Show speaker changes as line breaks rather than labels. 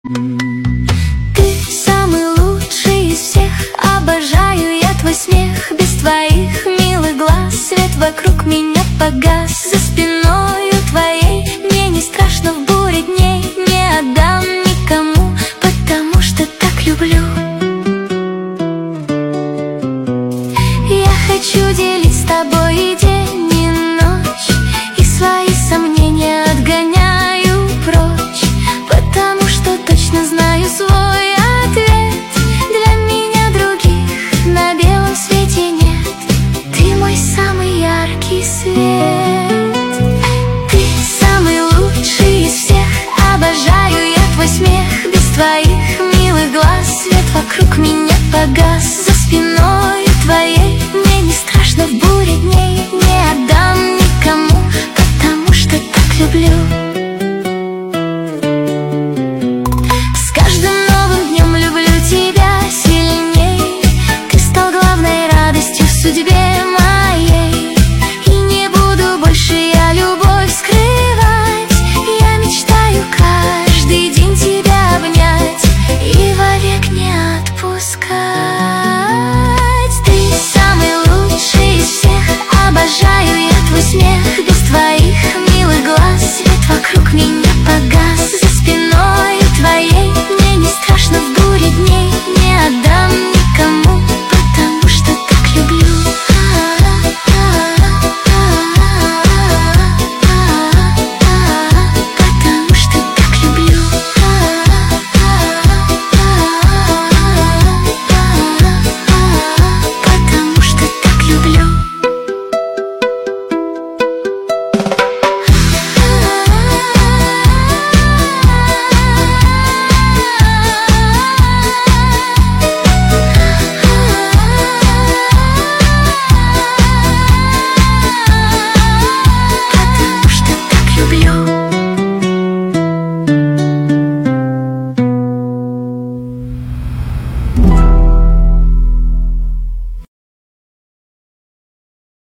Ты самый лучший из всех, обожаю я твой смех. Без твоих милых глаз свет вокруг меня погас. За спиною твоей мне не страшно в буре дней. Не отдам никому, потому что так люблю. Я хочу делить с тобой и день, и ночь, и свои сомнения отгоняю прочь, потому что точно знаю свой ответ. Для меня других на белом свете нет. Ты мой самый яркий свет. Ты самый лучший из всех, обожаю я твой смех. Без твоих милых глаз свет вокруг меня погас. За спиной твоей мне не страшно в буре дней. Не отдам никому, потому что так люблю. С каждым новым днем люблю тебя сильней. Ты стал главной радостью в судьбе моей. И не буду больше я любовь скрывать. Я мечтаю каждый день тебя обнять и вовек не отпускать. Ты самый лучший из всех, обожаю я твой смех. Без твоих милых глаз свет вокруг меня погас. За спиной твоей мне не страшно в буре дней. Не отдам никому, потому что так люблю. Потому что так люблю. Потому что так люблю. Потому что так люблю.